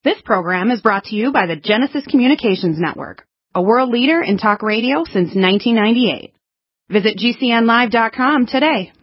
This program is brought to you by the Genesis Communications Network, a world leader in talk radio since 1998. Visit GCNlive.com today.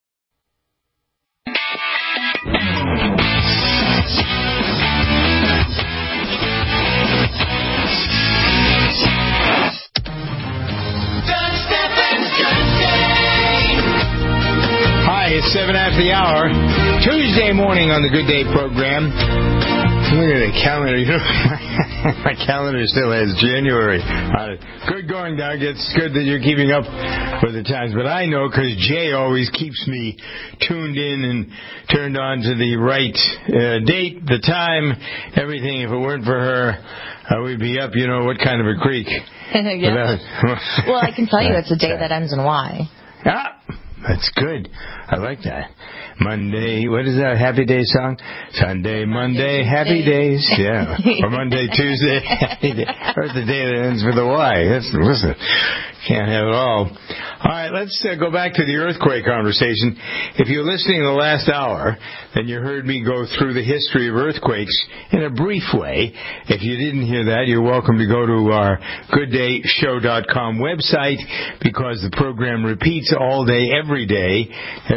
Hi, it's 7 after the hour, Tuesday morning on the Good Day program. Look at the calendar. You know, my calendar still has January on it. Good going, Doug. It's good that you're keeping up with the times. But I know because Jay always keeps me tuned in and turned on to the right date, the time, everything. If it weren't for her, we'd be up, you know, what kind of a creek. Yeah. Well, I can tell you it's a day that ends in Y. Ah, that's good. I like that. Monday, what is that Happy Day song? Sunday, Monday, Happy Days. Yeah. Or Monday, Tuesday, Happy Day. Or the day that ends with a Y. Listen, can't have it all. All right, let's go back to the earthquake conversation. If you're listening the last hour, then you heard me go through the history of earthquakes in a brief way. If you didn't hear that, you're welcome to go to our gooddayshow.com website because the program repeats all day, every day.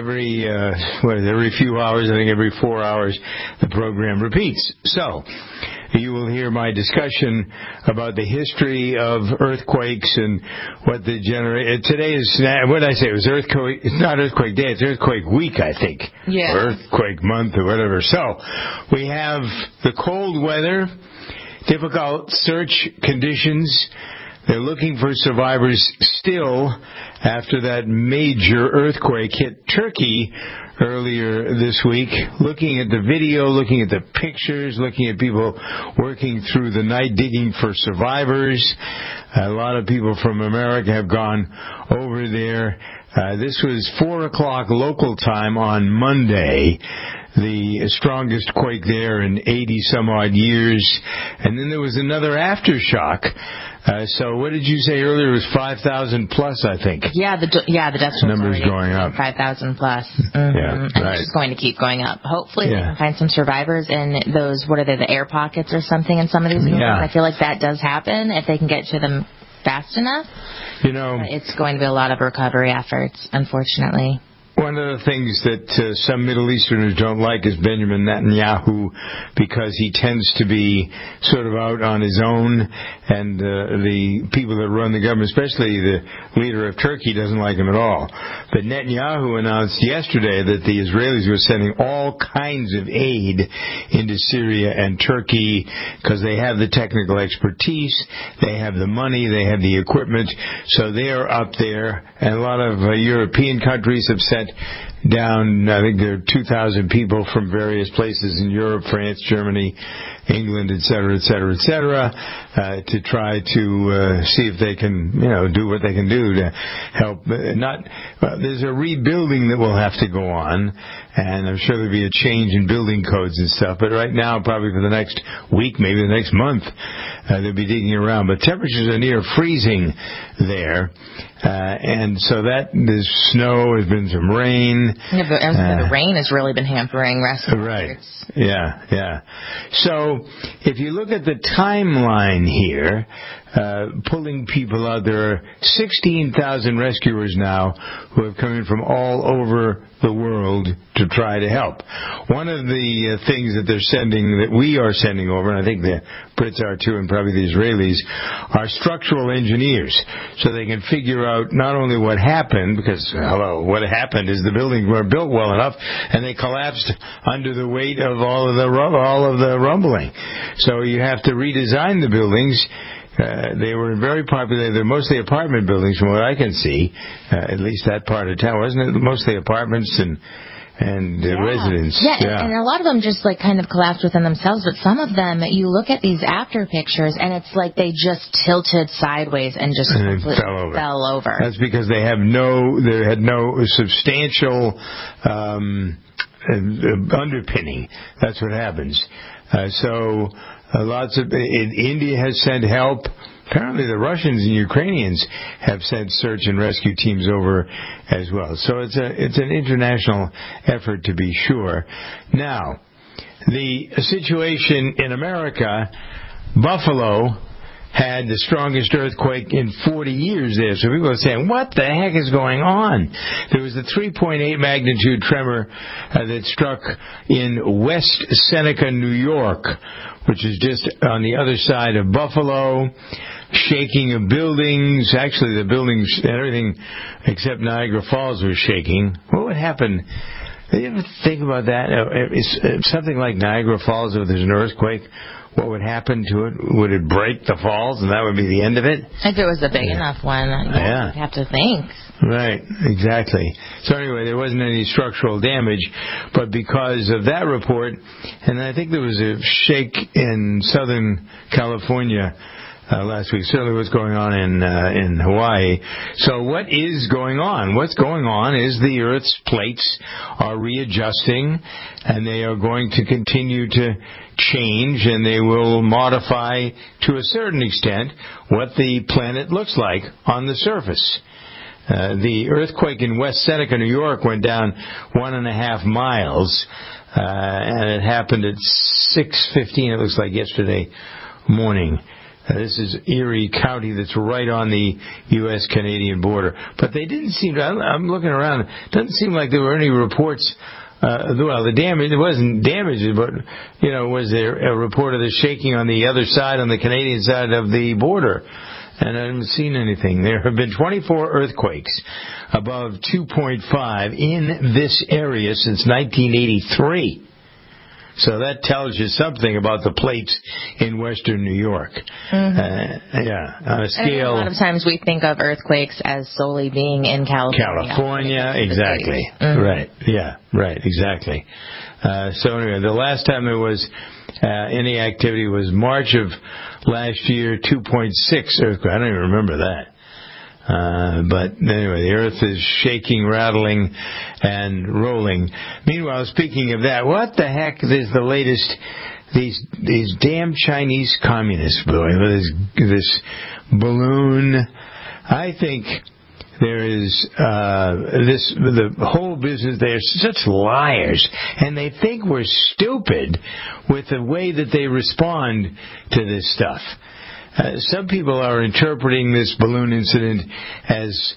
Every few hours, I think every 4 hours, the program repeats. So, you will hear my discussion about the history of earthquakes and what the today is, what did I say? It was earthquake, it's not earthquake day, it's earthquake week, I think. Yeah. Or earthquake month or whatever. So, we have the cold weather, difficult search conditions. They're looking for survivors still after that major earthquake hit Turkey earlier this week. Looking at the video, looking at the pictures, looking at people working through the night digging for survivors. A lot of people from America have gone over there. This was 4 o'clock local time on Monday. The strongest quake there in 80-some-odd years. And then there was another aftershock. So what did you say earlier? It was 5,000 plus, I think. Yeah, the death numbers going up. 5,000 plus. Mm-hmm. Yeah, right. And it's just going to keep going up. Hopefully they can find some survivors in those, what are they, the air pockets or something in some of these buildings. Yeah. I feel like that does happen if they can get to them fast enough. You know, it's going to be a lot of recovery efforts, unfortunately. One of the things that some Middle Easterners don't like is Benjamin Netanyahu because he tends to be sort of out on his own, and the people that run the government, especially the leader of Turkey, doesn't like him at all. But Netanyahu announced yesterday that the Israelis were sending all kinds of aid into Syria and Turkey because they have the technical expertise, they have the money, they have the equipment, so they are up there. And a lot of European countries have sent down, I think there are 2,000 people from various places in Europe, France, Germany, England, et cetera, to try to see if they can, do what they can do to help. There's a rebuilding that will have to go on, and I'm sure there'll be a change in building codes and stuff. But right now, probably for the next week, maybe the next month, they'll be digging around. But temperatures are near freezing there. And so there's snow, there's been some rain. Yeah, the rain has really been hampering rescue efforts. Right. Yeah. So, if you look at the timeline here, pulling people out, there are 16,000 rescuers now who have come in from all over the world to try to help. One of the things that we are sending over, and I think the Brits are too, and probably the Israelis, are structural engineers, so they can figure out not only what happened, because, what happened is the buildings weren't built well enough, and they collapsed under the weight of all of the rumbling. So you have to redesign the buildings. They were very popular. They're mostly apartment buildings, from what I can see. At least that part of town, wasn't it? Mostly apartments and residents. Yeah, and a lot of them just kind of collapsed within themselves. But some of them, you look at these after pictures, and it's like they just tilted sideways and just completely fell over. That's because they had no substantial underpinning. That's what happens. India has sent help. Apparently the Russians and Ukrainians have sent search and rescue teams over as well. So it's an international effort, to be sure. Now, the situation in America, Buffalo had the strongest earthquake in 40 years there. So people are saying, what the heck is going on? There was a 3.8 magnitude tremor that struck in West Seneca, New York, which is just on the other side of Buffalo, shaking of buildings. Actually, the buildings, everything except Niagara Falls was shaking. What would happen? Did you ever think about that? Something like Niagara Falls, if there's an earthquake, what would happen to it? Would it break the falls and that would be the end of it? If it was a big enough one, you'd have to think. Right, exactly. So anyway, there wasn't any structural damage, but because of that report, and I think there was a shake in Southern California last week, certainly what's going on in Hawaii. So what is going on? What's going on is the Earth's plates are readjusting, and they are going to continue to change, and they will modify to a certain extent what the planet looks like on the surface. The earthquake in West Seneca, New York, went down 1.5 miles, and it happened at 6:15. It looks like yesterday morning. This is Erie County, that's right on the U.S.-Canadian border. But they didn't seem to, I'm looking around, it doesn't seem like there were any reports. Well, the damage, it wasn't damage, but, was there a report of the shaking on the other side, on the Canadian side of the border? And I haven't seen anything. There have been 24 earthquakes above 2.5 in this area since 1983. So that tells you something about the plates in western New York. Mm-hmm. On a scale. And a lot of times we think of earthquakes as solely being in California, exactly. Mm-hmm. Right. Yeah. Right. Exactly. So anyway, the last time there was any activity was March of last year, 2.6 earthquake. I don't even remember that. But anyway, the earth is shaking, rattling, and rolling. Meanwhile, speaking of that, what the heck is the latest? These damn Chinese communists, boy, this balloon. I think there is the whole business. They're such liars, and they think we're stupid with the way that they respond to this stuff. Some people are interpreting this balloon incident as,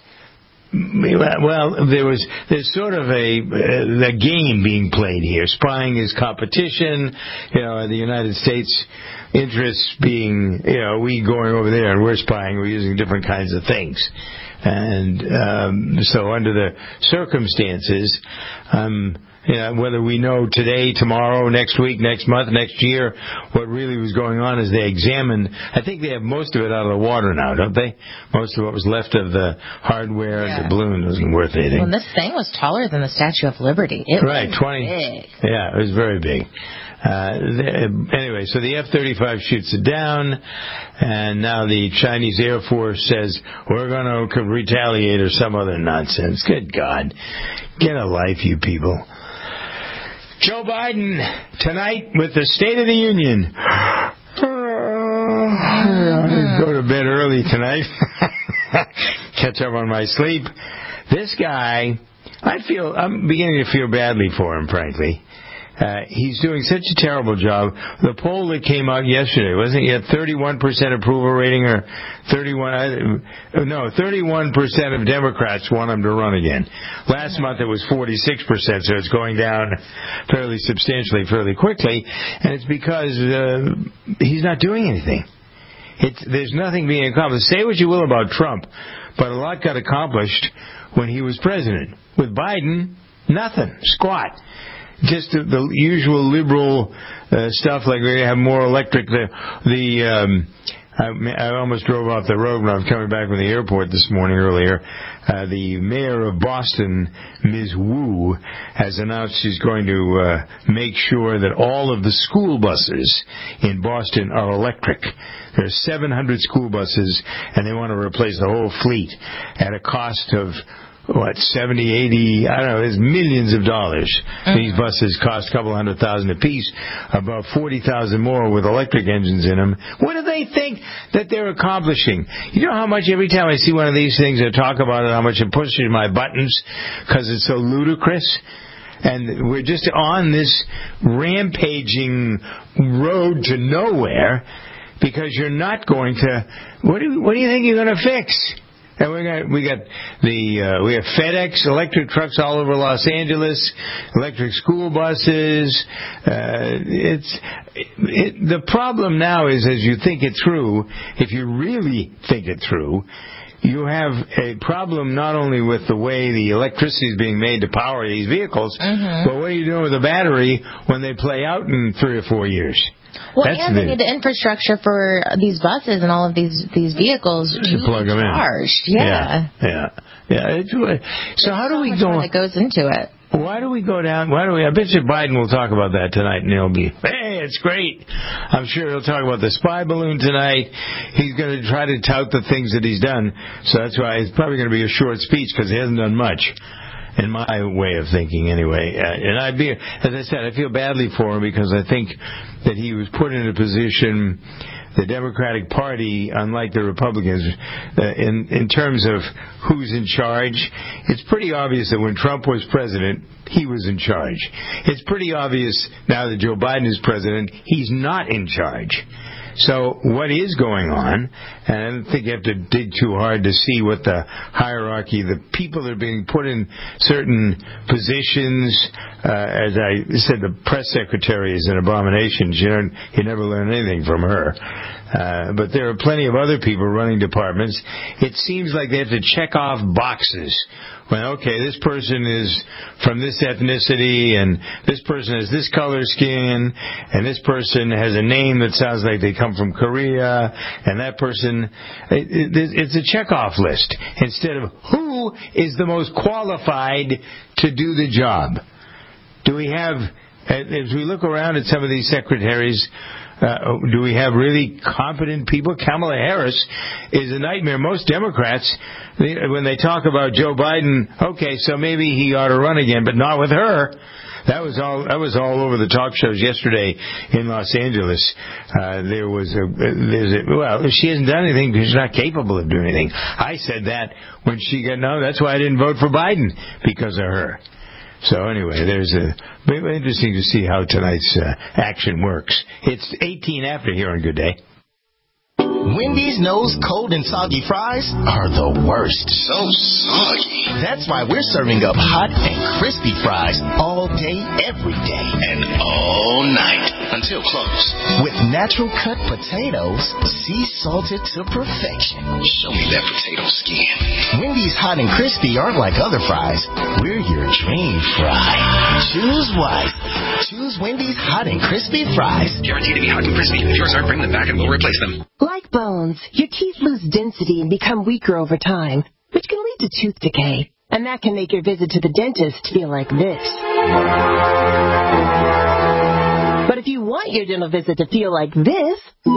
well, there's sort of a game being played here. Spying is competition, the United States interests being, we going over there and we're spying, we're using different kinds of things. And so under the circumstances, whether we know today, tomorrow, next week, next month, next year, what really was going on is they examined, I think they have most of it out of the water now, don't they? Most of what was left of the hardware, the balloon wasn't worth anything. Well, this thing was taller than the Statue of Liberty. It was 20. Big. Yeah, it was very big. Anyway, so the F-35 shoots it down, and now the Chinese Air Force says, we're going to retaliate or some other nonsense. Good God. Get a life, you people. Joe Biden tonight with the State of the Union. I go to bed early tonight. Catch up on my sleep. This guy, I'm beginning to feel badly for him, frankly. He's doing such a terrible job. The poll that came out yesterday, wasn't it? He had 31% approval rating, or 31% of Democrats want him to run again. Last month it was 46%, so it's going down fairly substantially, fairly quickly, and it's because he's not doing anything. There's nothing being accomplished. Say what you will about Trump, but a lot got accomplished when he was president. With Biden, nothing. Squat. Just the usual liberal stuff, like they have more electric. I almost drove off the road when I was coming back from the airport this morning earlier. The mayor of Boston, Ms. Wu, has announced she's going to make sure that all of the school buses in Boston are electric. There are 700 school buses, and they want to replace the whole fleet at a cost of 70, 80, I don't know, there's millions of dollars. These buses cost a couple $100,000 apiece, about 40,000 more with electric engines in them. What do they think that they're accomplishing? You know how much every time I see one of these things I talk about it, how much it pushes my buttons because it's so ludicrous? And we're just on this rampaging road to nowhere because you're not going to. What do you think you're going to fix? And we have FedEx electric trucks all over Los Angeles, electric school buses. The problem now is, as you think it through, if you really think it through, you have a problem not only with the way the electricity is being made to power these vehicles, but what are you doing with the battery when they play out in 3 or 4 years? Well, and they need the infrastructure for these buses and all of these vehicles to plug them charged. in. Yeah. So how do we go? That goes into it. Why do we go down? I bet you Biden will talk about that tonight, and he'll be, hey, it's great. I'm sure he'll talk about the spy balloon tonight. He's going to try to tout the things that he's done. So that's why it's probably going to be a short speech because he hasn't done much. In my way of thinking, anyway. And as I said, I feel badly for him because I think that he was put in a position, the Democratic Party, unlike the Republicans, in terms of who's in charge. It's pretty obvious that when Trump was president, he was in charge. It's pretty obvious now that Joe Biden is president, he's not in charge. So what is going on, and I don't think you have to dig too hard to see what the hierarchy, the people that are being put in certain positions, as I said, the press secretary is an abomination. You never learn anything from her. But there are plenty of other people running departments. It seems like they have to check off boxes. Well, okay, this person is from this ethnicity, and this person has this color skin, and this person has a name that sounds like they come from Korea, and that person, it's a checkoff list instead of who is the most qualified to do the job. Do we have, as we look around at some of these secretaries, do we have really competent people? Kamala Harris is a nightmare. Most Democrats, when they talk about Joe Biden, okay, so maybe he ought to run again, but not with her. That was all over the talk shows yesterday in Los Angeles. She hasn't done anything because she's not capable of doing anything. I said that when she got, no, that's why I didn't vote for Biden, because of her. So anyway, interesting to see how tonight's action works. It's 18 after here on Good Day. Wendy's knows cold and soggy fries are the worst. So soggy. That's why we're serving up hot and crispy fries all day, every day. And all night until close. With natural cut potatoes, sea salted to perfection. Show me that potato skin. Wendy's hot and crispy aren't like other fries. We're your dream fry. Choose wisely. Choose Wendy's hot and crispy fries. Guaranteed to be hot and crispy. If yours aren't, bring them back and we'll replace them. Like bones, your teeth lose density and become weaker over time, which can lead to tooth decay. And that can make your visit to the dentist feel like this. But if you want your dental visit to feel like this,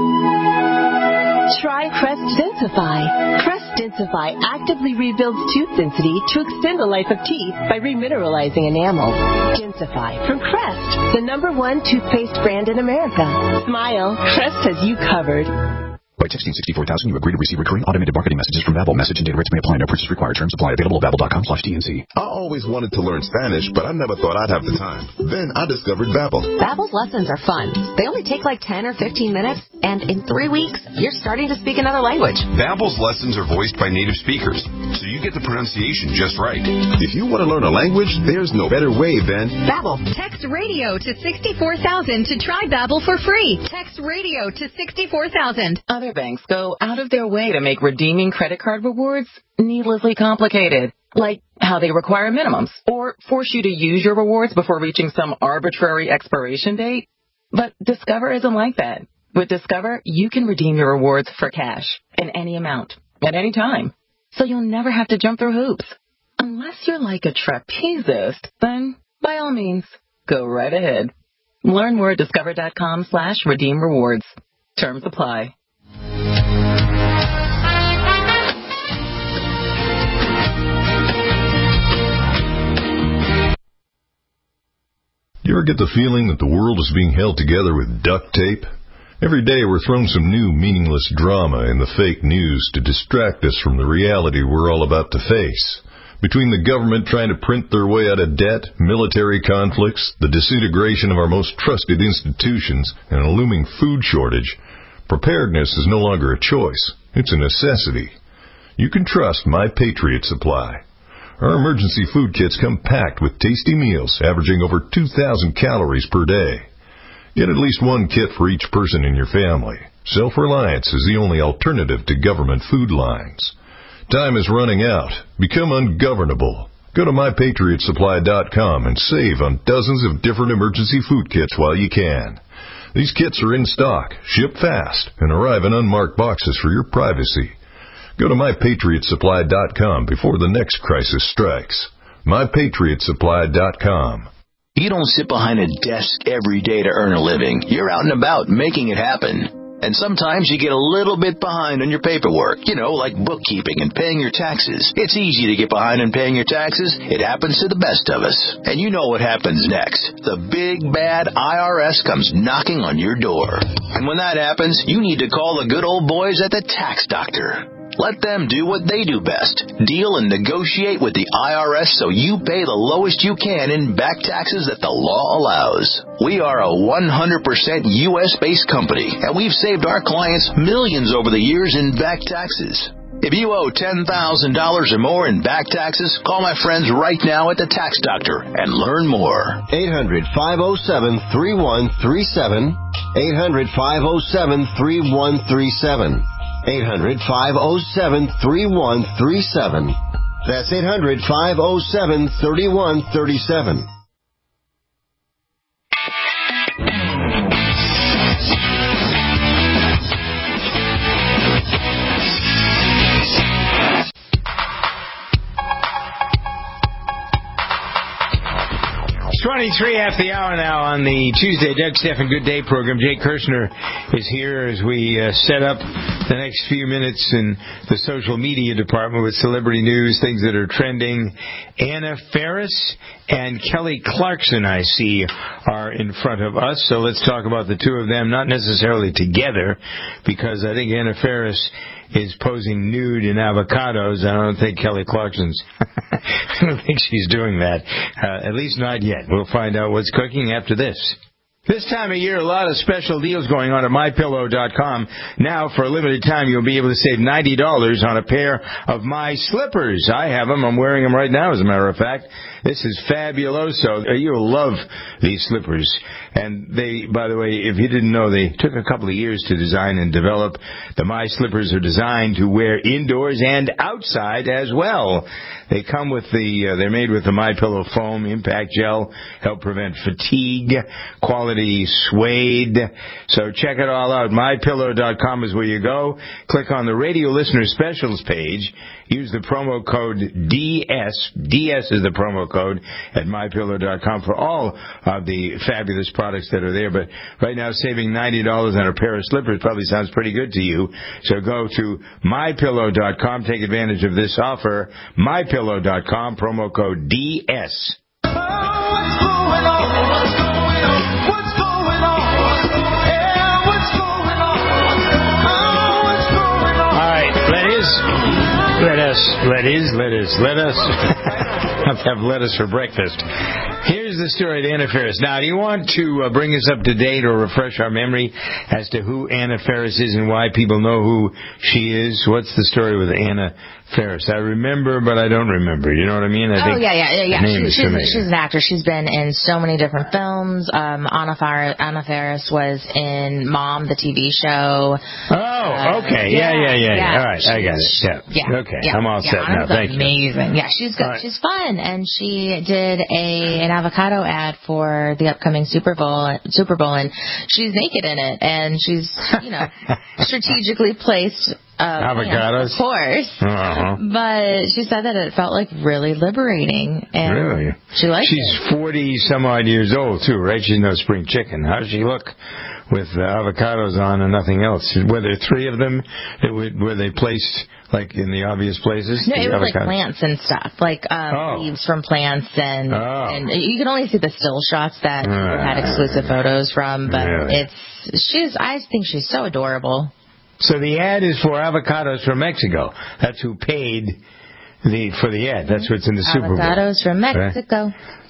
try Crest Densify. Crest Densify actively rebuilds tooth density to extend the life of teeth by remineralizing enamel. Densify from Crest, the #1 toothpaste brand in America. Smile, Crest has you covered. By texting 64,000, you agree to receive recurring automated marketing messages from Babbel. Message and data rates may apply. No purchase required. Terms apply. Available at babbel.com/TNC. I always wanted to learn Spanish, but I never thought I'd have the time. Then I discovered Babbel. Babbel's lessons are fun. They only take like 10 or 15 minutes, and in 3 weeks, you're starting to speak another language. Babbel's lessons are voiced by native speakers, so you get the pronunciation just right. If you want to learn a language, there's no better way than Babbel. Text radio to 64,000 to try Babbel for free. Text radio to 64,000. Other banks go out of their way to make redeeming credit card rewards needlessly complicated, like how they require minimums or force you to use your rewards before reaching some arbitrary expiration date. But Discover isn't like that. With Discover, you can redeem your rewards for cash in any amount at any time, so you'll never have to jump through hoops. Unless you're like a trapezist, then by all means, go right ahead. Learn more at discover.com/redeem rewards. Terms apply. You ever get the feeling that the world is being held together with duct tape? Every day we're thrown some new meaningless drama in the fake news to distract us from the reality we're all about to face. Between the government trying to print their way out of debt, military conflicts, the disintegration of our most trusted institutions, and a looming food shortage, preparedness is no longer a choice. It's a necessity. You can trust My Patriot Supply. Our emergency food kits come packed with tasty meals averaging over 2,000 calories per day. Get at least one kit for each person in your family. Self-reliance is the only alternative to government food lines. Time is running out. Become ungovernable. Go to MyPatriotSupply.com and save on dozens of different emergency food kits while you can. These kits are in stock, ship fast, and arrive in unmarked boxes for your privacy. Go to MyPatriotSupply.com before the next crisis strikes. MyPatriotSupply.com. You don't sit behind a desk every day to earn a living. You're out and about making it happen. And sometimes you get a little bit behind on your paperwork, like bookkeeping and paying your taxes. It's easy to get behind on paying your taxes. It happens to the best of us. And you know what happens next. The big, bad IRS comes knocking on your door. And when that happens, you need to call the good old boys at the Tax Doctor. Let them do what they do best. Deal and negotiate with the IRS so you pay the lowest you can in back taxes that the law allows. We are a 100% U.S.-based company, and we've saved our clients millions over the years in back taxes. If you owe $10,000 or more in back taxes, call my friends right now at the Tax Doctor and learn more. 800-507-3137. 800-507-3137. 800-507-3137. That's 800-507-3137. It's 23 after the hour now on the Tuesday Doug Stephan Good Day program. Jay Kirshner is here as we set up the next few minutes in the social media department with celebrity news, things that are trending. Anna Faris and Kelly Clarkson, I see, are in front of us. So let's talk about the two of them, not necessarily together, because I think Anna Faris is posing nude in avocados. I don't think Kelly Clarkson's I don't think she's doing that. At least not yet. We'll find out what's cooking after this. This time of year, a lot of special deals going on at MyPillow.com. Now, for a limited time, you'll be able to save $90 on a pair of My Slippers. I have them. I'm wearing them right now, as a matter of fact. This is fabuloso. You'll love these slippers. And they, by the way, if you didn't know, they took a couple of years to design and develop. The My Slippers are designed to wear indoors and outside as well. They come with they're made with the MyPillow foam, impact gel, help prevent fatigue, quality suede. So check it all out. MyPillow.com is where you go. Click on the radio listener specials page. Use the promo code DS. DS is the promo code at MyPillow.com for all of the fabulous products that are there. But right now, saving $90 on a pair of slippers probably sounds pretty good to you. So go to MyPillow.com. Take advantage of this offer. MyPillow.com, promo code DS. Let us have lettuce for breakfast. Here's the story of Anna Faris. Now, do you want to bring us up to date or refresh our memory as to who Anna Faris is and why people know who she is? What's the story with Anna Faris? I remember, but I don't remember. You know what I mean? I think she's an actor. She's been in so many different films. Anna Faris was in Mom, the TV show. Oh, okay. Yeah. All right, I got it. Yeah. Okay, I'm all set now. Thank you. Amazing. Yeah, she's good. Right. She's fun, and she did an avocado ad for the upcoming Super Bowl, and she's naked in it, and she's strategically placed. Avocados? Of course. Uh-huh. But she said that it felt like really liberating. And really? She liked it. She's 40-some-odd years old, too, right? She's no spring chicken. How does she look with avocados on and nothing else? Were there three of them? Were they placed, like, in the obvious places? No, it was like plants and stuff. Like leaves from plants. And you can only see the still shots that had exclusive photos from. But really? I think she's so adorable. So the ad is for avocados from Mexico. That's who paid For the ad. That's what's in the Super Bowl. Avocados from Mexico.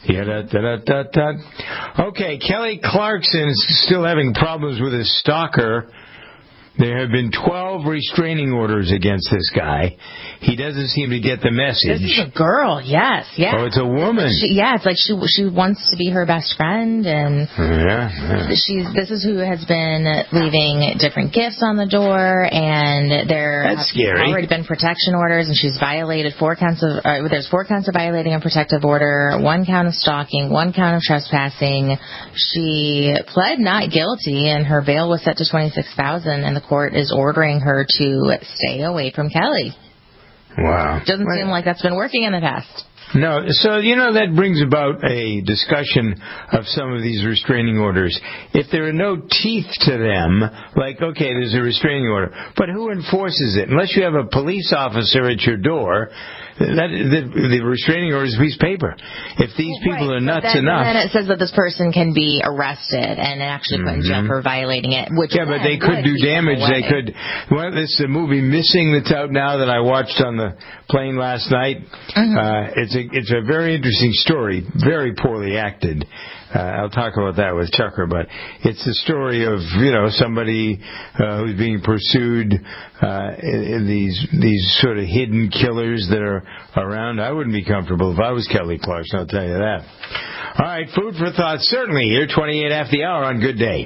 Okay, Kelly Clarkson is still having problems with his stalker. There have been 12 restraining orders against this guy. He doesn't seem to get the message. This is a girl, yes. Oh, it's a woman. It's like she wants to be her best friend, and this is who has been leaving different gifts on the door, and there have already been protection orders, and she's violated 4 counts of. There's 4 counts of violating a protective order, 1 count of stalking, 1 count of trespassing. She pled not guilty, and her bail was set to $26,000, and the court is ordering her to stay away from Kelly. Wow. Doesn't seem like that's been working in the past. No, so, that brings about a discussion of some of these restraining orders. If there are no teeth to them, like, okay, there's a restraining order, but who enforces it? Unless you have a police officer at your door, the restraining order is a piece of paper. If these people are nuts enough... then it says that this person can be arrested and actually put in jail for violating it. Which but they could do damage. They could... Well, this is a movie Missing that's out now that I watched on the plane last night. It's a very interesting story, very poorly acted. I'll talk about that with Chucker, but it's the story of, somebody who's being pursued in these sort of hidden killers that are around. I wouldn't be comfortable if I was Kelly Clarkson, I'll tell you that. All right, food for thought certainly here, 28 after the hour on Good Day.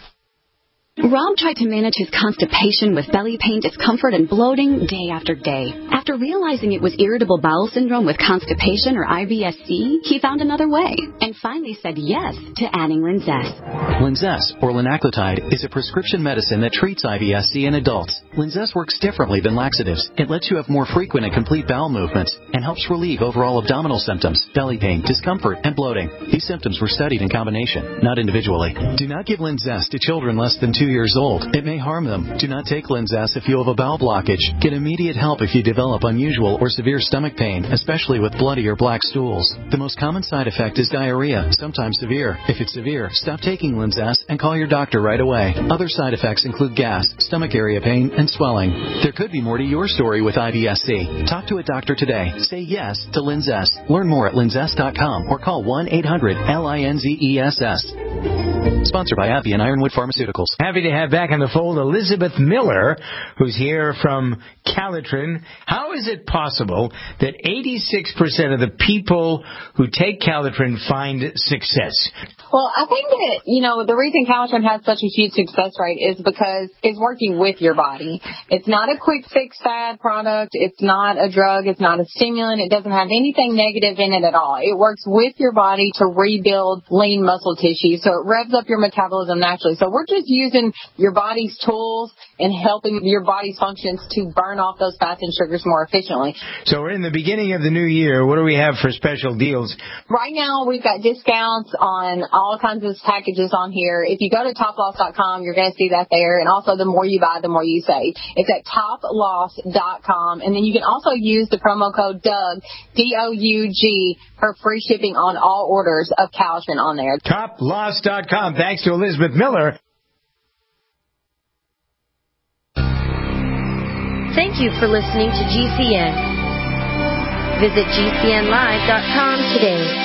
Rob tried to manage his constipation with belly pain, discomfort, and bloating day after day. After realizing it was irritable bowel syndrome with constipation or IBS-C, he found another way and finally said yes to adding Linzess. Linzess, or linaclotide, is a prescription medicine that treats IBS-C in adults. Linzess works differently than laxatives. It lets you have more frequent and complete bowel movements and helps relieve overall abdominal symptoms, belly pain, discomfort, and bloating. These symptoms were studied in combination, not individually. Do not give Linzess to children less than 2 years old. It may harm them. Do not take Linzess if you have a bowel blockage. Get immediate help if you develop unusual or severe stomach pain, especially with bloody or black stools. The most common side effect is diarrhea, sometimes severe. If it's severe, stop taking Linzess and call your doctor right away. Other side effects include gas, stomach area pain, and swelling. There could be more to your story with IBS-C. Talk to a doctor today. Say yes to Linzess. Learn more at linzess.com or call 1-800-LINZESS. Sponsored by AbbVie and Ironwood Pharmaceuticals. Happy to have back in the fold Elizabeth Miller, who's here from Calitrin. How is it possible that 86% of the people who take Calitrin find success? Well, I think that, the reason Calitrin has such a huge success rate is because it's working with your body. It's not a quick fix fad product. It's not a drug. It's not a stimulant. It doesn't have anything negative in it at all. It works with your body to rebuild lean muscle tissue, so it revs up your metabolism naturally. So we're just using your body's tools and helping your body's functions to burn off those fats and sugars more efficiently. So we're in the beginning of the new year. What do we have for special deals? Right now, we've got discounts on all kinds of packages on here. If you go to toploss.com, you're going to see that there. And also, the more you buy, the more you save. It's at toploss.com. And then you can also use the promo code DOUG, D-O-U-G, for free shipping on all orders of Calitrin on there. Toploss.com. Thanks to Elizabeth Miller. Thank you for listening to GCN. Visit GCNlive.com today.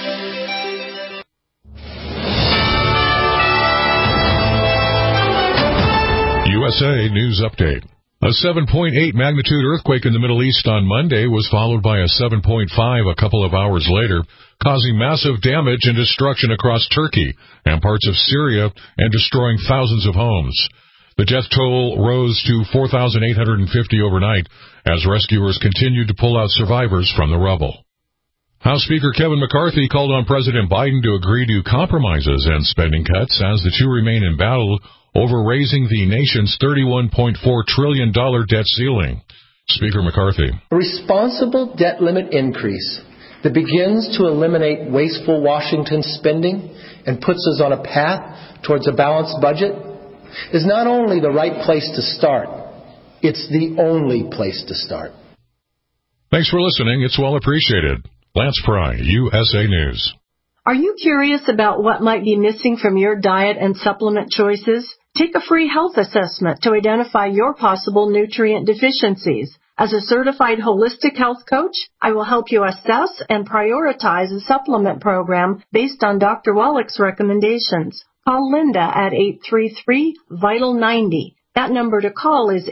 USA News Update. A 7.8 magnitude earthquake in the Middle East on Monday was followed by a 7.5 a couple of hours later, causing massive damage and destruction across Turkey and parts of Syria and destroying thousands of homes. The death toll rose to 4,850 overnight as rescuers continued to pull out survivors from the rubble. House Speaker Kevin McCarthy called on President Biden to agree to compromises and spending cuts as the two remain in battle over raising the nation's $31.4 trillion debt ceiling. Speaker McCarthy. A responsible debt limit increase that begins to eliminate wasteful Washington spending and puts us on a path towards a balanced budget is not only the right place to start, it's the only place to start. Thanks for listening. It's well appreciated. Lance Pry, USA News. Are you curious about what might be missing from your diet and supplement choices? Take a free health assessment to identify your possible nutrient deficiencies. As a certified holistic health coach, I will help you assess and prioritize a supplement program based on Dr. Wallach's recommendations. Call Linda at 833-VITAL-90. That number to call is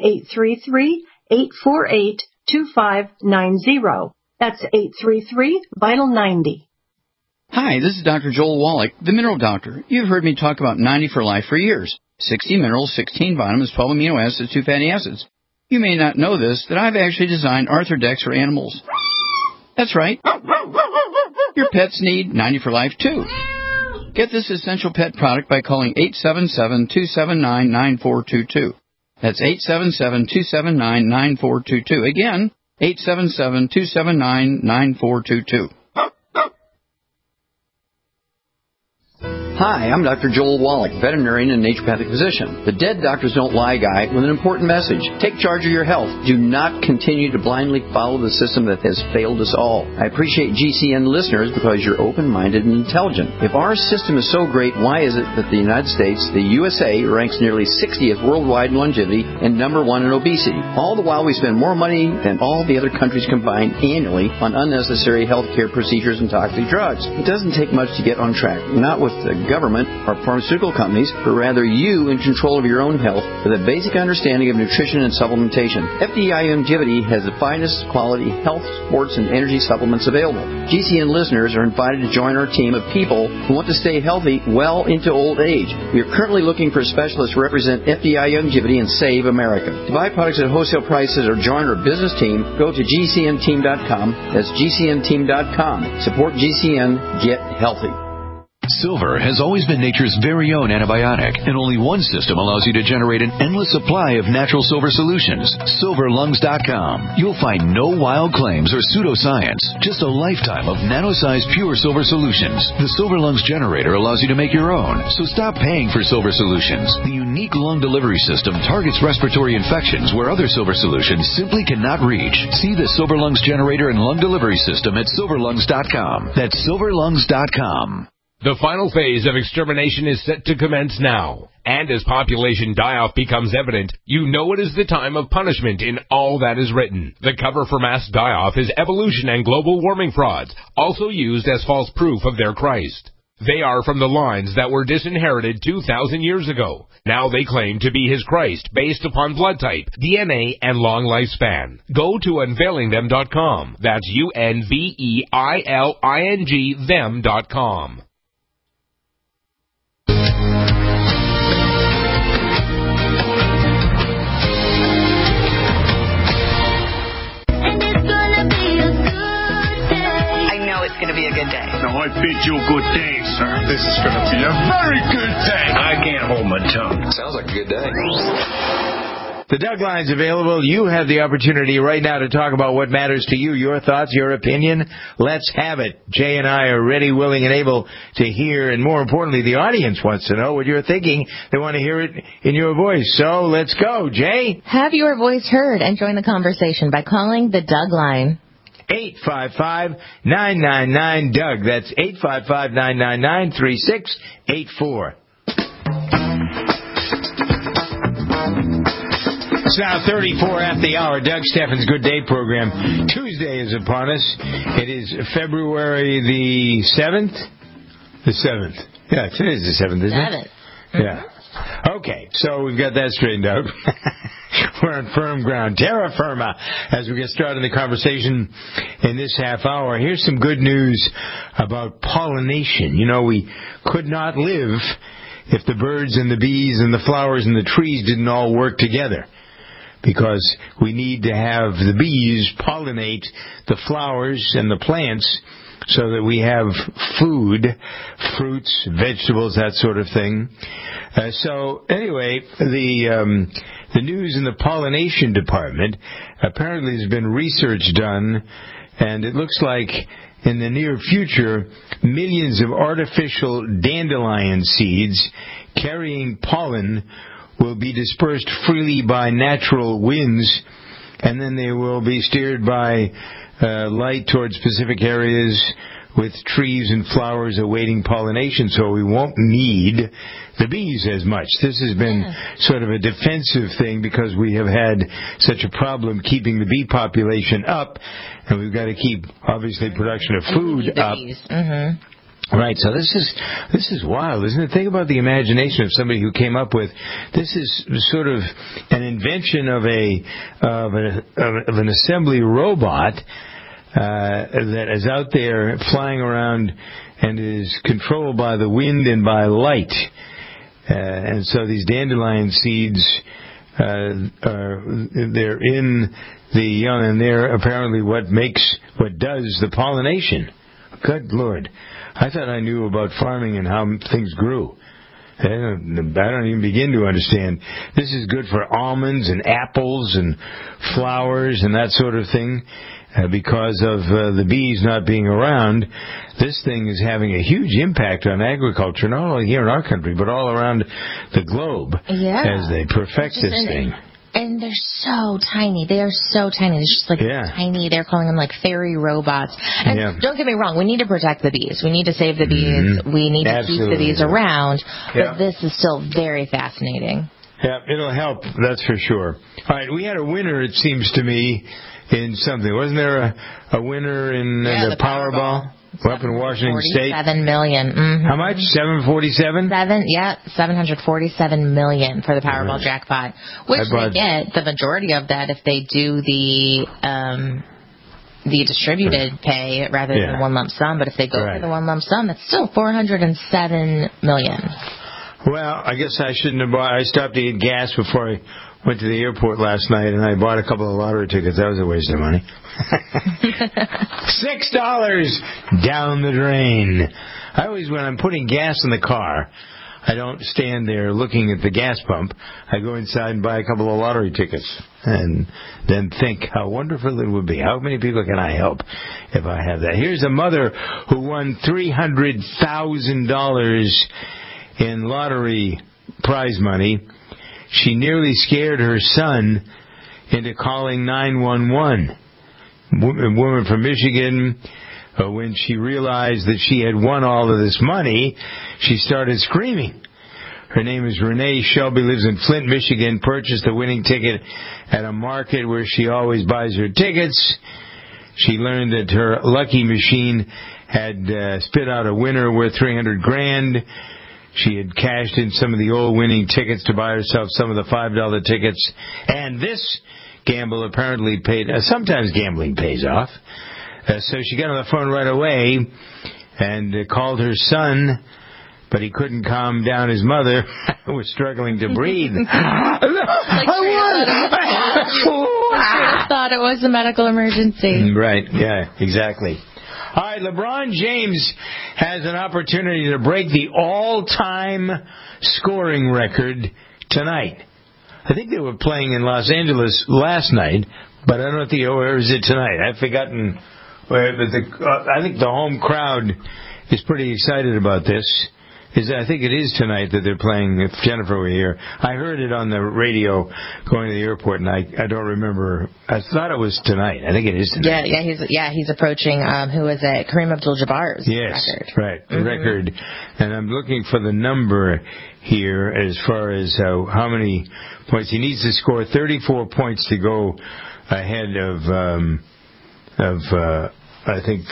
833-848-2590. That's 833-VITAL-90. Hi, this is Dr. Joel Wallach, the Mineral Doctor. You've heard me talk about 90 for Life for years. 60 minerals, 16 vitamins, 12 amino acids, 2 fatty acids. You may not know this, that I've actually designed Arthrodex for animals. That's right. Your pets need 90 for Life, too. Get this essential pet product by calling 877-279-9422. That's 877-279-9422. Again, 877-279-9422. Hi, I'm Dr. Joel Wallach, veterinarian and naturopathic physician. The Dead Doctors Don't Lie guy with an important message. Take charge of your health. Do not continue to blindly follow the system that has failed us all. I appreciate GCN listeners because you're open-minded and intelligent. If our system is so great, why is it that the United States, the USA, ranks nearly 60th worldwide in longevity and number 1 in obesity? All the while we spend more money than all the other countries combined annually on unnecessary health care procedures and toxic drugs. It doesn't take much to get on track. Not with the government or pharmaceutical companies, but rather you in control of your own health with a basic understanding of nutrition and supplementation. FDI Longevity has the finest quality health, sports, and energy supplements available. GCN listeners are invited to join our team of people who want to stay healthy well into old age. We are currently looking for specialists to represent FDI Longevity and Save America. To buy products at wholesale prices or join our business team, go to GCNteam.com. That's GCNteam.com. Support GCN. Get healthy. Silver has always been nature's very own antibiotic, and only one system allows you to generate an endless supply of natural silver solutions. SilverLungs.com. You'll find no wild claims or pseudoscience, just a lifetime of nano-sized pure silver solutions. The Silver Lungs generator allows you to make your own, so stop paying for silver solutions. The unique lung delivery system targets respiratory infections where other silver solutions simply cannot reach. See the Silver Lungs generator and lung delivery system at SilverLungs.com. That's SilverLungs.com. The final phase of extermination is set to commence now. And as population die-off becomes evident, you know it is the time of punishment in all that is written. The cover for mass die-off is evolution and global warming frauds, also used as false proof of their Christ. They are from the lines that were disinherited 2,000 years ago. Now they claim to be his Christ based upon blood type, DNA, and long lifespan. Go to unveilingthem.com. That's UNVEILING them.com. It's going to be a good day. Now, I bid you a good day, sir. This is going to be a very good day. I can't hold my tongue. Sounds like a good day. The Doug Line's available. You have the opportunity right now to talk about what matters to you, your thoughts, your opinion. Let's have it. Jay and I are ready, willing, and able to hear, and more importantly, the audience wants to know what you're thinking. They want to hear it in your voice. So let's go, Jay. Have your voice heard and join the conversation by calling the Doug Line. 855-999-DOUG. That's 855-999-3684. It's now 34 after the hour. Doug Steffens' Good Day program. Tuesday is upon us. It is February the 7th? The 7th. Yeah, today's the 7th, isn't it? 7th. Yeah. Okay, so we've got that straightened out. We're on firm ground. Terra firma. As we get started in the conversation in this half hour, here's some good news about pollination. You know, we could not live if the birds and the bees and the flowers and the trees didn't all work together, because we need to have the bees pollinate the flowers and the plants so that we have food, fruits, vegetables, that sort of thing. So anyway, the news in the pollination department, apparently there's been research done, and it looks like in the near future, millions of artificial dandelion seeds carrying pollen will be dispersed freely by natural winds, and then they will be steered by light towards specific areas with trees and flowers awaiting pollination, so we won't need the bees as much. This has been sort of a defensive thing because we have had such a problem keeping the bee population up, and we've got to keep, obviously, production of food up. Right, so this is wild, isn't it? Think about the imagination of somebody who came up with this. Is sort of an invention of an assembly robot that is out there flying around and is controlled by the wind and by light. And so these dandelion seeds, they're in the young, and they're apparently what does the pollination. Good Lord. I thought I knew about farming and how things grew. I don't even begin to understand. This is good for almonds and apples and flowers and that sort of thing. Because of the bees not being around, this thing is having a huge impact on agriculture, not only here in our country, but all around the globe as they perfect this thing. And they're so tiny. They are so tiny. They're just tiny. They're calling them like fairy robots. And don't get me wrong, we need to protect the bees. We need to save the bees. We need to keep the bees around. But this is still very fascinating. Yeah, it'll help, that's for sure. All right, we had a winner, it seems to me, in something. Wasn't there a winner in the Powerball? Up in Washington State? $7 million. How much? $747? $747 million for the Powerball jackpot. Which they get the majority of that if they do the distributed pay rather than one lump sum. But if they go for the one lump sum, it's still $407 million. Well, I guess I shouldn't have bought. I stopped to get gas before I went to the airport last night, and I bought a couple of lottery tickets. That was a waste of money. $6 down the drain. I always, when I'm putting gas in the car, I don't stand there looking at the gas pump. I go inside and buy a couple of lottery tickets and then think how wonderful it would be. How many people can I help if I have that? Here's a mother who won $300,000 in lottery prize money. She nearly scared her son into calling 911. A woman from Michigan, when she realized that she had won all of this money, she started screaming. Her name is Renee Shelby, lives in Flint, Michigan, purchased a winning ticket at a market where she always buys her tickets. She learned that her lucky machine had spit out a winner worth $300,000. She had cashed in some of the old winning tickets to buy herself some of the $5 tickets. And this gamble apparently paid. Sometimes gambling pays off. So she got on the phone right away and called her son, but he couldn't calm down his mother, who was struggling to breathe. I thought it was a medical emergency. Right, yeah, exactly. All right, LeBron James has an opportunity to break the all-time scoring record tonight. I think they were playing in Los Angeles last night, but I don't know where is it tonight. I've forgotten where. But I think the home crowd is pretty excited about this. I think it is tonight that they're playing. If Jennifer were here, I heard it on the radio going to the airport, and I don't remember. I thought it was tonight. I think it is tonight. He's approaching. Who is it? Kareem Abdul-Jabbar's record. Right, record. And I'm looking for the number here as far as how many points he needs to score. 34 points to go ahead of I think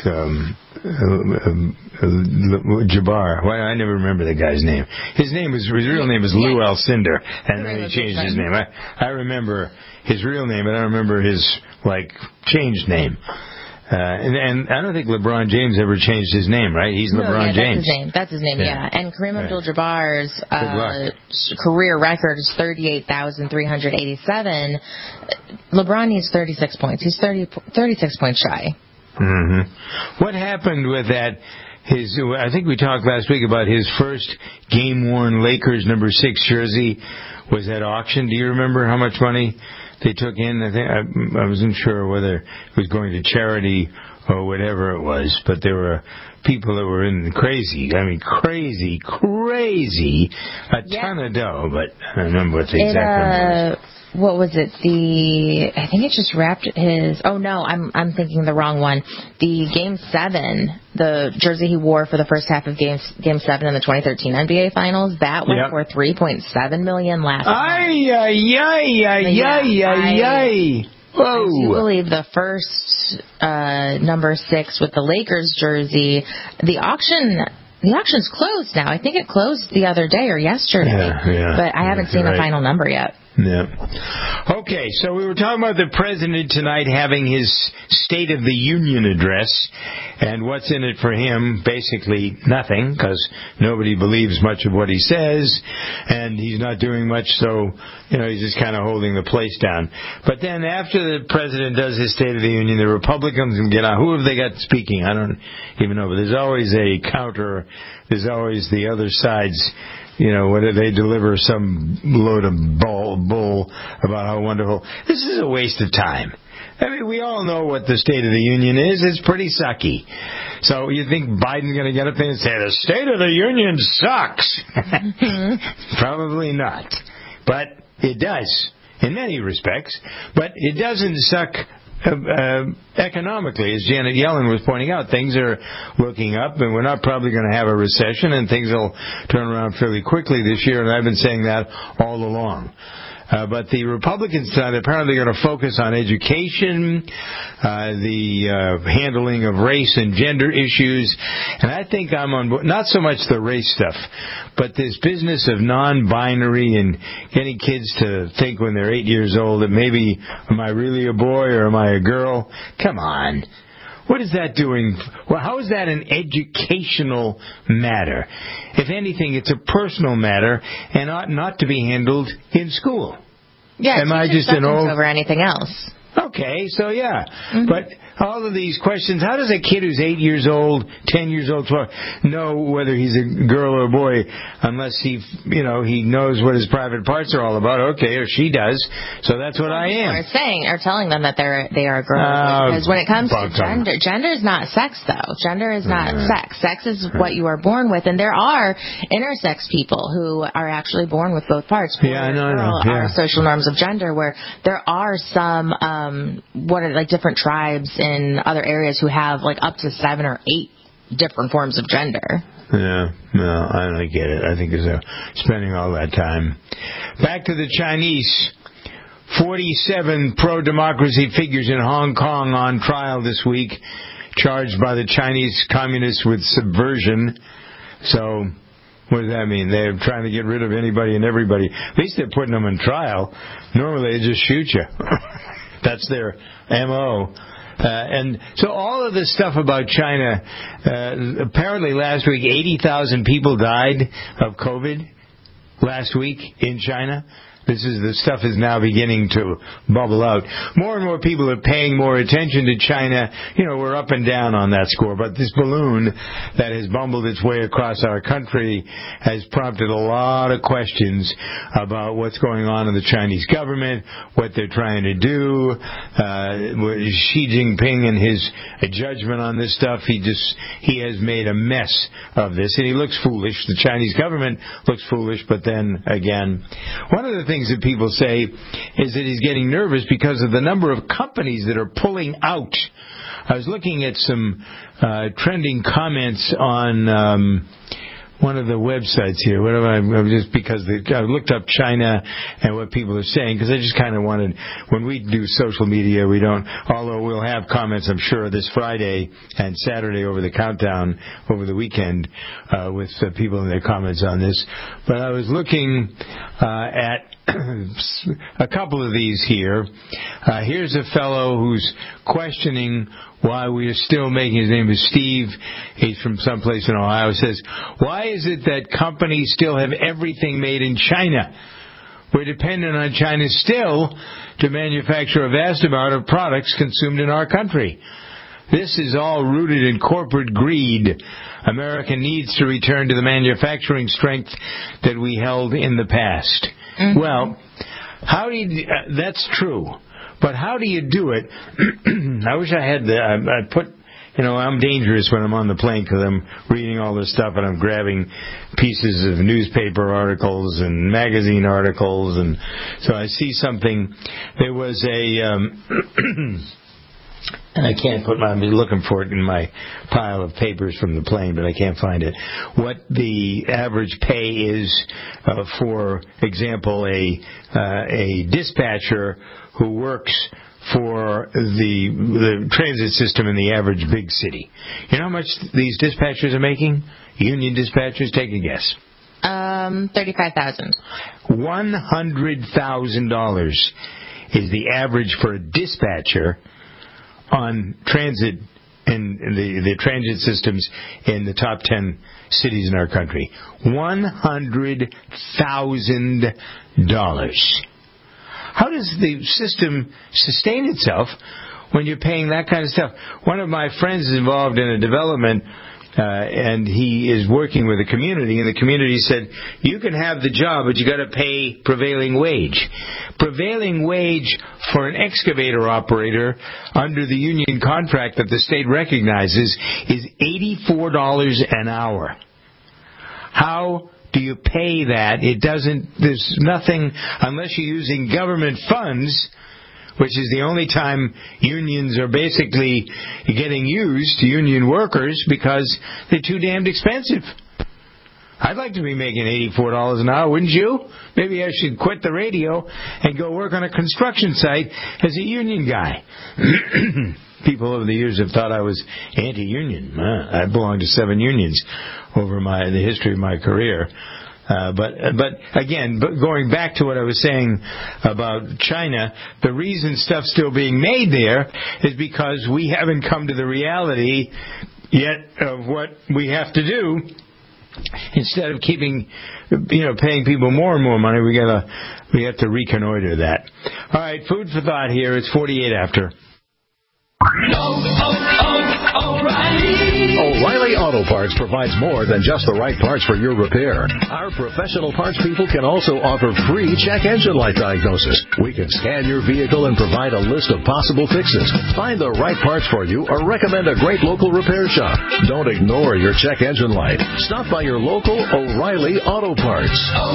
Jabbar. Well, I never remember the guy's name. His real name is Lou Alcindor, and then he changed his name. I remember his real name, but I don't remember his changed name. And I don't think LeBron James ever changed his name, right? He's LeBron James. That's his name, yeah. And Kareem Abdul-Jabbar's career record is 38,387. LeBron needs 36 points. He's 36 points shy. Mm-hmm. What happened with that? I think we talked last week about his first game-worn Lakers number 6 jersey was at auction. Do you remember how much money they took in? I think I wasn't sure whether it was going to charity or whatever it was, but there were people that were in crazy. I mean, crazy, a ton of dough. But I don't remember what the exact number was. what was it? I think it just wrapped his. Oh no, I'm thinking the wrong one. The Game 7, the jersey he wore for the first half of Game 7 in the 2013 NBA Finals, that went for $3.7 million last month. Whoa. I do believe the first number 6 with the Lakers jersey, the auction's closed now. I think it closed the other day or yesterday. Yeah. But I haven't seen the final number yet. Yeah. Okay, so we were talking about the president tonight having his State of the Union address, and what's in it for him? Basically nothing, because nobody believes much of what he says, and he's not doing much, so, he's just kind of holding the place down. But then after the president does his State of the Union, the Republicans can get on. Who have they got speaking? I don't even know, but there's always a counter. There's always the other side's, whether they deliver some load of bull about how wonderful. This is a waste of time. I mean, we all know what the State of the Union is. It's pretty sucky. So you think Biden's going to get up there and say, the State of the Union sucks? Probably not. But it does, in many respects. But it doesn't suck economically, as Janet Yellen was pointing out. Things are looking up, and we're not probably going to have a recession, and things will turn around fairly quickly this year, and I've been saying that all along. But the Republicans tonight apparently are going to focus on education, the handling of race and gender issues, and I think I'm on board. Not so much the race stuff, but this business of non-binary and getting kids to think when they're 8 years old that maybe, am I really a boy or am I a girl? Come on. What is that doing? Well, how is that an educational matter? If anything, it's a personal matter and ought not to be handled in school. Yeah, am I just an old over anything else? Okay, so yeah. But all of these questions, how does a kid who's 8 years old, 10 years old, 12, know whether he's a girl or a boy unless he knows what his private parts are all about? Okay, or she does. So that's what I am. Or telling them that they are girls. Because when it comes to gender is not sex, though. Gender is not sex. Sex is what you are born with, and there are intersex people who are actually born with both parts. I know. Are social norms of gender, where there are some different tribes in other areas who have up to 7 or 8 different forms of gender. Yeah, no, I don't get it. I think it's spending all that time. Back to the Chinese. 47 pro-democracy figures in Hong Kong on trial this week, charged by the Chinese communists with subversion. So, what does that mean? They're trying to get rid of anybody and everybody. At least they're putting them on trial. Normally they just shoot you. That's their M.O. And so all of this stuff about China, apparently last week 80,000 people died of COVID last week in China. The stuff is now beginning to bubble out. More and more people are paying more attention to China. We're up and down on that score. But this balloon that has bumbled its way across our country has prompted a lot of questions about what's going on in the Chinese government, what they're trying to do. Xi Jinping and his judgment on this stuff, he has made a mess of this. And he looks foolish. The Chinese government looks foolish. But then again, one of the things that people say is that he's getting nervous because of the number of companies that are pulling out. I was looking at some trending comments on one of the websites here. Just because I looked up China and what people are saying, because I just kind of wanted, when we do social media, we don't, although we'll have comments, I'm sure, this Friday and Saturday over the countdown over the weekend with people in their comments on this. But I was looking at a couple of these here. Here's a fellow who's questioning why we are still making, his name is Steve, he's from someplace in Ohio, says, why is it that companies still have everything made in China? We're dependent on China still to manufacture a vast amount of products consumed in our country. This is all rooted in corporate greed. America needs to return to the manufacturing strength that we held in the past. Mm-hmm. Well, that's true. But how do you do it? I wish I had I put I'm dangerous when I'm on the plane because I'm reading all this stuff and I'm grabbing pieces of newspaper articles and magazine articles, and so I see something. There was and I can't I'm looking for it in my pile of papers from the plane, but I can't find it. What the average pay is, for example, a dispatcher who works for the transit system in the average big city. You know how much these dispatchers are making? Union dispatchers, take a guess. $35,000. $100,000 is the average for a dispatcher on transit and the transit systems in the top 10 cities in our country. $100,000. How does the system sustain itself when you're paying that kind of stuff? One of my friends is involved in a development, and he is working with a community, and the community said, you can have the job, but you got to pay prevailing wage. Prevailing wage for an excavator operator under the union contract that the state recognizes is $84 an hour. How do you pay that? There's nothing, unless you're using government funds, which is the only time unions are basically getting used to union workers because they're too damned expensive. I'd like to be making $84 an hour, wouldn't you? Maybe I should quit the radio and go work on a construction site as a union guy. People over the years have thought I was anti-union. I belonged to 7 unions over the history of my career. But again, going back to what I was saying about China, the reason stuff's still being made there is because we haven't come to the reality yet of what we have to do. Instead of paying people more and more money, we have to reconnoiter that. All right, food for thought here. It's 48 after. O'Reilly Auto Parts provides more than just the right parts for your repair. Our professional parts people can also offer free check engine light diagnosis. We can scan your vehicle and provide a list of possible fixes. Find the right parts for you or recommend a great local repair shop. Don't ignore your check engine light. Stop by your local O'Reilly Auto Parts.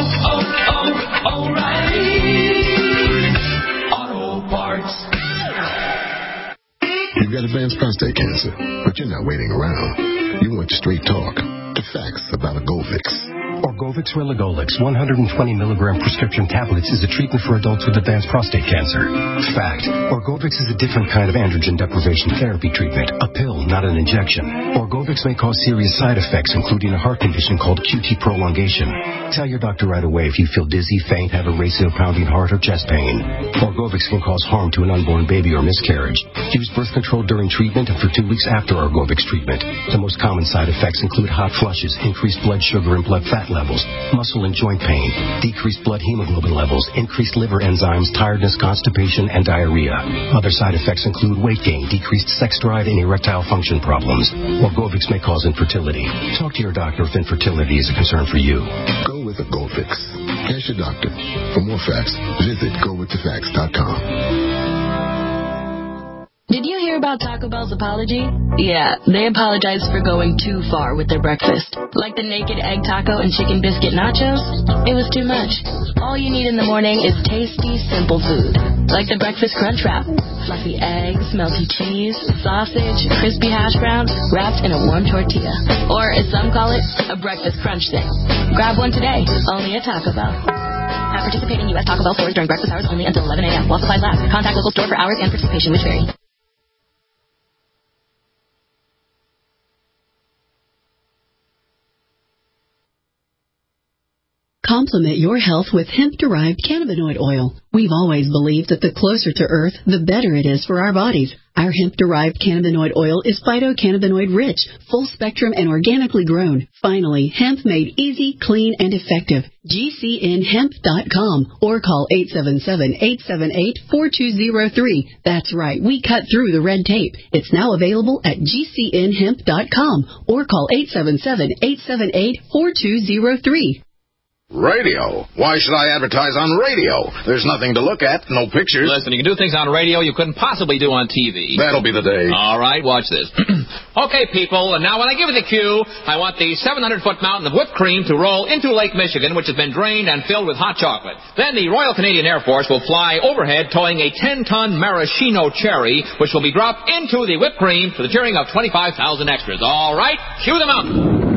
O'Reilly Auto Parts. You've got advanced prostate cancer, but you're not waiting around. You want straight talk, the facts about a Orgovyx. Orgovyx Relugolix 120 milligram prescription tablets is a treatment for adults with advanced prostate cancer. Fact: Orgovyx is a different kind of androgen deprivation therapy treatment, a pill, not an injection. Orgovyx may cause serious side effects, including a heart condition called QT prolongation. Tell your doctor right away if you feel dizzy, faint, have a racing or pounding heart, or chest pain. Orgovyx can cause harm to an unborn baby or miscarriage. Use birth control during treatment and for 2 weeks after Orgovyx treatment. The most common side effects include hot flushes, increased blood sugar and blood fat levels, muscle and joint pain, decreased blood hemoglobin levels, increased liver enzymes, tiredness, constipation, and diarrhea. Other side effects include weight gain, decreased sex drive, and erectile function problems. Orgovyx may cause infertility. Talk to your doctor if infertility is a concern for you. Go with Orgovyx. Ask your doctor. For more facts, visit GoWithTheFacts.com. Did you hear about Taco Bell's apology? Yeah, they apologized for going too far with their breakfast. Like the naked egg taco and chicken biscuit nachos? It was too much. All you need in the morning is tasty, simple food. Like the breakfast crunch wrap. Fluffy eggs, melty cheese, sausage, crispy hash browns, wrapped in a warm tortilla. Or, as some call it, a breakfast crunch thing. Grab one today, only at Taco Bell. At participating U.S. Taco Bell stores during breakfast hours only until 11 a.m. while supplies last. Contact local store for hours and participation which vary. Complement your health with hemp-derived cannabinoid oil. We've always believed that the closer to Earth, the better it is for our bodies. Our hemp-derived cannabinoid oil is phytocannabinoid-rich, full-spectrum, and organically grown. Finally, hemp made easy, clean, and effective. GCNhemp.com or call 877-878-4203. That's right, we cut through the red tape. It's now available at GCNhemp.com or call 877-878-4203. Radio? Why should I advertise on radio? There's nothing to look at, no pictures. Listen, you can do things on radio you couldn't possibly do on TV. That'll be the day. All right, watch this. Okay, people, and now when I give you the cue, I want the 700-foot mountain of whipped cream to roll into Lake Michigan, which has been drained and filled with hot chocolate. Then the Royal Canadian Air Force will fly overhead towing a 10-ton maraschino cherry, which will be dropped into the whipped cream for the cheering of 25,000 extras. All right, cue the mountain.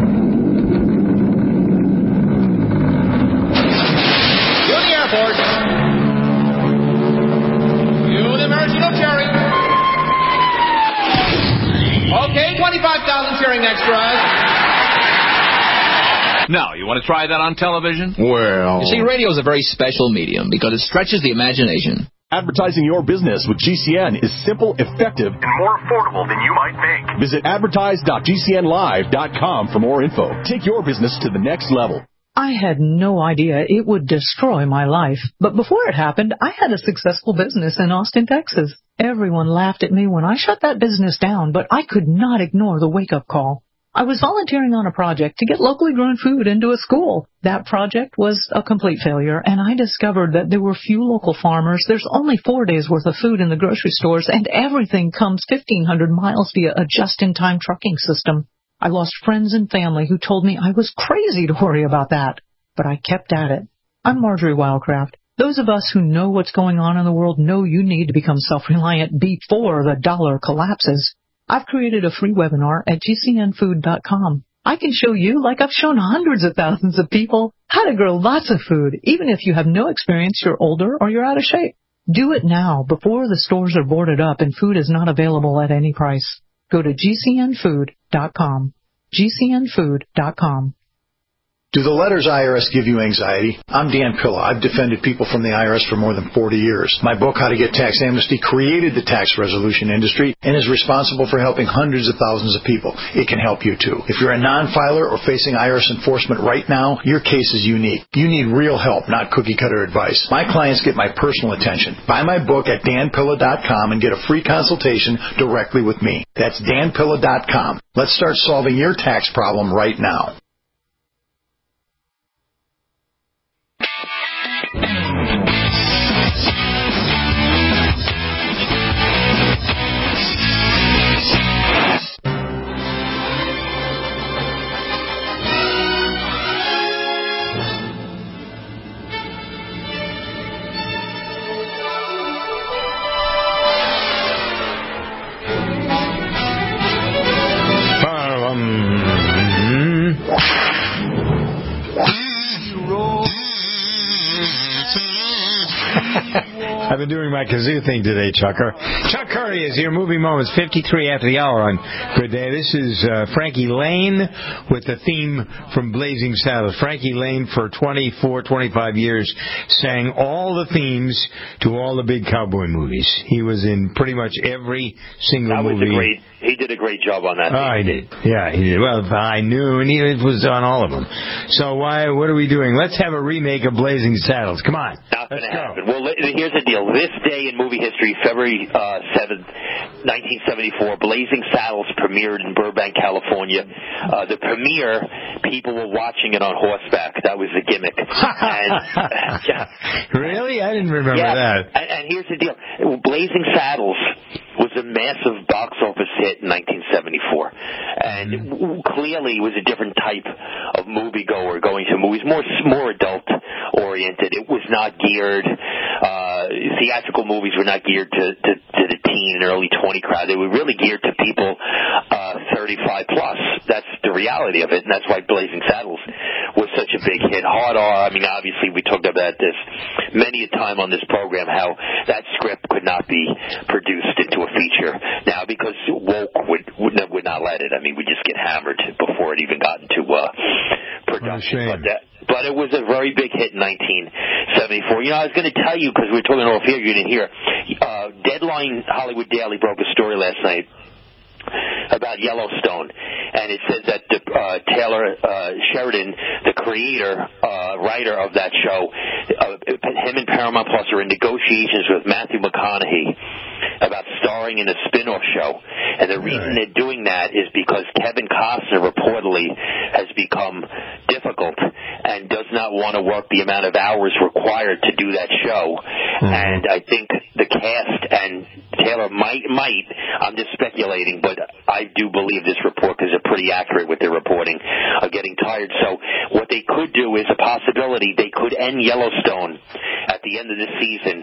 Airport. You the maraschino cherry. Okay, 25,000 cheering extras. Now, you want to try that on television? Well... You see, radio is a very special medium because it stretches the imagination. Advertising your business with GCN is simple, effective, and more affordable than you might think. Visit advertise.gcnlive.com for more info. Take your business to the next level. I had no idea it would destroy my life. But before it happened, I had a successful business in Austin, Texas. Everyone laughed at me when I shut that business down, but I could not ignore the wake-up call. I was volunteering on a project to get locally grown food into a school. That project was a complete failure, and I discovered that there were few local farmers. There's only 4 days' worth of food in the grocery stores, and everything comes 1,500 miles via a just-in-time trucking system. I lost friends and family who told me I was crazy to worry about that. But I kept at it. I'm Marjorie Wildcraft. Those of us who know what's going on in the world know you need to become self-reliant before the dollar collapses. I've created a free webinar at gcnfood.com. I can show you, like I've shown hundreds of thousands of people, how to grow lots of food, even if you have no experience, you're older, or you're out of shape. Do it now, before the stores are boarded up and food is not available at any price. Go to gcnfood.com. gcnfood.com. Do the letters IRS give you anxiety? I'm Dan Pilla. I've defended people from the IRS for more than 40 years. My book, How to Get Tax Amnesty, created the tax resolution industry and is responsible for helping hundreds of thousands of people. It can help you, too. If you're a non-filer or facing IRS enforcement right now, your case is unique. You need real help, not cookie-cutter advice. My clients get my personal attention. Buy my book at danpilla.com and get a free consultation directly with me. That's danpilla.com. Let's start solving your tax problem right now. I've been doing my kazoo thing today, Chucker. Chuck Curry is here. Movie Moments, 53 after the hour on Good Day. This is Frankie Lane with the theme from Blazing Saddles. Frankie Lane, for 24, 25 years, sang all the themes to all the big cowboy movies. He was in pretty much every single movie. He did a great job on that. Oh, he did. Yeah, he did. Well, I knew, and he was on all of them. So what are we doing? Let's have a remake of Blazing Saddles. Come on. Not going to happen. Well, here's the deal. This day in movie history, February 7th, 1974, Blazing Saddles premiered in Burbank, California. The premiere, people were watching it on horseback. That was the gimmick. Really? I didn't remember that. And here's the deal. Blazing Saddles was a massive box office hit in 1974. And clearly it was a different type of moviegoer going to movies, more adult-oriented. It was not geared, theatrical movies were not geared to the teen and early 20 crowd. They were really geared to people 35 plus. That's the reality of it, and that's why Blazing Saddles was such a big hit. Hard R, I mean, obviously we talked about this many a time on this program, how that script could not be produced into a feature now because woke would not let it. I mean, we just get hammered before it even got into production. But it was a very big hit in 1974. You know, I was going to tell you, because we were talking off here, you didn't hear. Deadline Hollywood Daily broke a story last night about Yellowstone, and it says that Taylor Sheridan, the creator, writer of that show, him and Paramount Plus are in negotiations with Matthew McConaughey about starring in a spin-off show. And the reason they're doing that is because Kevin Costner reportedly has become difficult, and does not want to work the amount of hours required to do that show. And I think the cast and Taylor might, I'm just speculating, but I do believe this report because they're pretty accurate with their reporting, are getting tired. So what they could do is a possibility. They could end Yellowstone at the end of the season,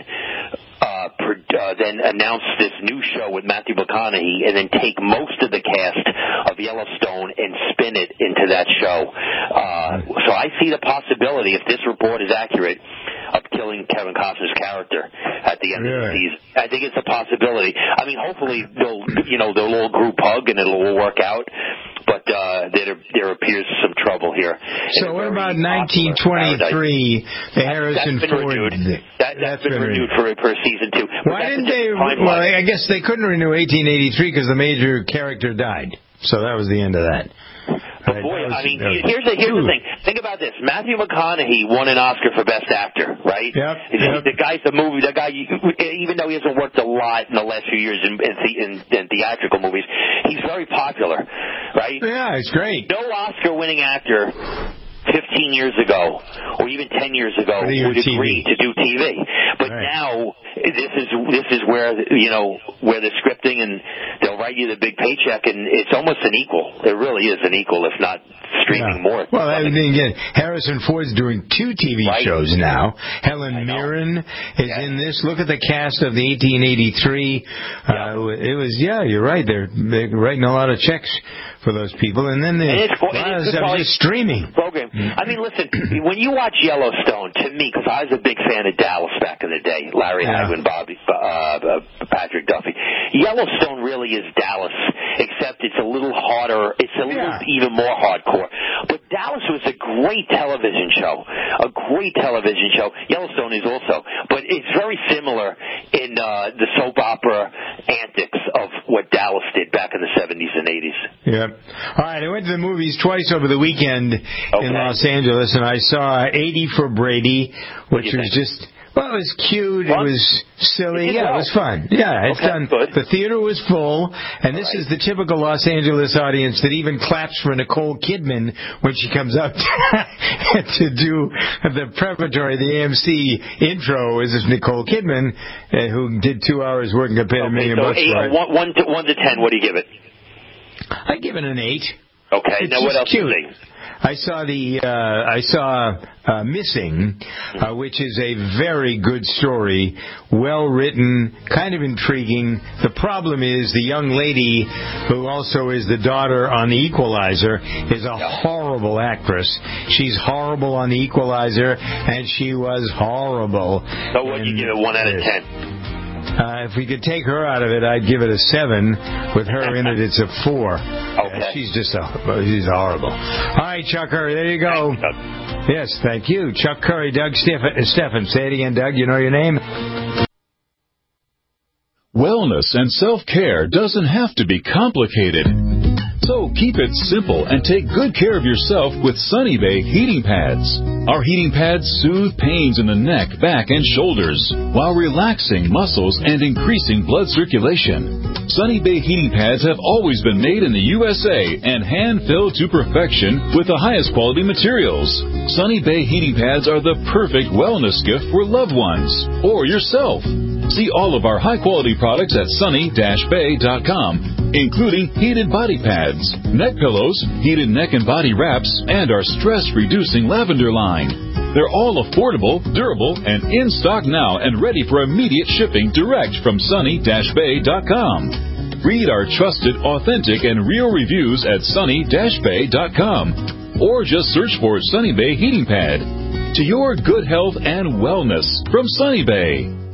then announce this new show with Matthew McConaughey, and then take most of the cast of Yellowstone and spin it into that show. So I see the possibility, if this report is accurate, of killing Kevin Costner's character at the end of the season. I think it's a possibility. I mean, hopefully they'll all group hug and it'll all work out. But there appears some trouble here. So what about 1923, the Harrison Ford? That's been renewed for season 2. Why didn't they? Well, I guess they couldn't renew 1883 because the major character died. So that was the end of that. But boy, I mean, here's the thing. Think about this. Matthew McConaughey won an Oscar for Best Actor, right? Yep. The guy, even though he hasn't worked a lot in the last few years in theatrical movies, he's very popular, right? Yeah, it's great. No Oscar-winning actor 15 years ago, or even 10 years ago, would agree to do TV. But now, this is where where the scripting, and they'll write you the big paycheck, and it's almost an equal. It really is an equal, if not streaming more. Well, I mean, again, Harrison Ford's doing 2 TV shows now. Helen Mirren is in this. Look at the cast of the 1883. It was, you're right. They're writing a lot of checks for those people, and then it's streaming program. I mean, listen, when you watch Yellowstone, to me, because I was a big fan of Dallas back in the day, Larry Hagman, Patrick Duffy. Yellowstone really is Dallas, except it's a little harder. It's a little even more hardcore. But Dallas was a great television show. Yellowstone is also, but it's very similar in the soap opera antics of what Dallas did back in the 70s and 80s. Yeah. All right, I went to the movies twice over the weekend in Los Angeles, and I saw 80 for Brady, which was just... Well, it was cute. It was silly. It was fun. Yeah, it's done. The theater was full, and this is the typical Los Angeles audience that even claps for Nicole Kidman when she comes up to do the preparatory, the AMC intro. Is this Nicole Kidman, who did 2 hours work and got paid $1 million for it. 1 to 10, what do you give it? I give it an 8. Okay. It's now what else cute. do you think? I saw Missing, which is a very good story, well written, kind of intriguing. The problem is the young lady, who also is the daughter on The Equalizer, is a horrible actress. She's horrible on The Equalizer, and she was horrible. So what do you give it, 1 out of 10? If we could take her out of it, I'd give it a 7. With her in it, it's a 4. Okay. She's horrible. All right, Chuck Curry, there you go. Yes, thank you. Chuck Curry, Doug Steffen. Say it again, Doug. You know your name? Wellness and self-care doesn't have to be complicated. So keep it simple and take good care of yourself with Sunny Bay heating pads. Our heating pads soothe pains in the neck, back, and shoulders while relaxing muscles and increasing blood circulation. Sunny Bay heating pads have always been made in the USA and hand-filled to perfection with the highest quality materials. Sunny Bay heating pads are the perfect wellness gift for loved ones or yourself. See all of our high-quality products at sunny-bay.com, including heated body pads, neck pillows, heated neck and body wraps, and our stress-reducing lavender line. They're all affordable, durable, and in stock now and ready for immediate shipping direct from sunny-bay.com. Read our trusted, authentic, and real reviews at sunny-bay.com, or just search for Sunny Bay Heating Pad. To your good health and wellness from Sunny Bay.